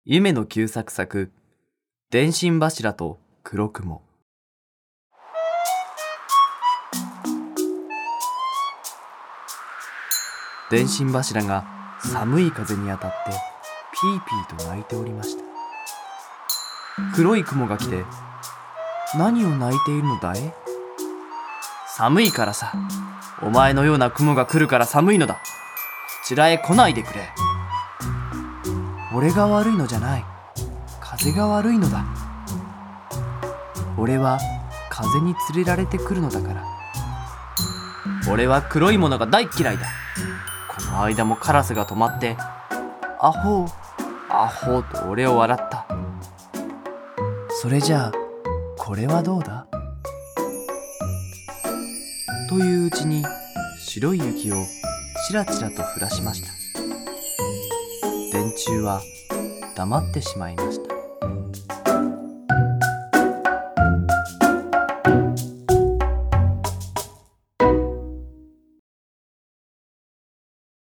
夢の旧作作、電信柱と黒雲。電信柱が寒い風に当たってピーピーと鳴いておりました。黒い雲が来て、何を鳴いているのだい？寒いからさ。お前のような雲が来るから寒いのだ。こちらへ来ないでくれ。俺が悪いのじゃない。風が悪いのだ。俺は風に連れられてくるのだから。俺は黒いものが大嫌いだ。この間もカラスが止まってアホーアホーと俺を笑った。それじゃあこれはどうだといううちに白い雪をちらちらと降らしました。電柱は黙ってしまいました。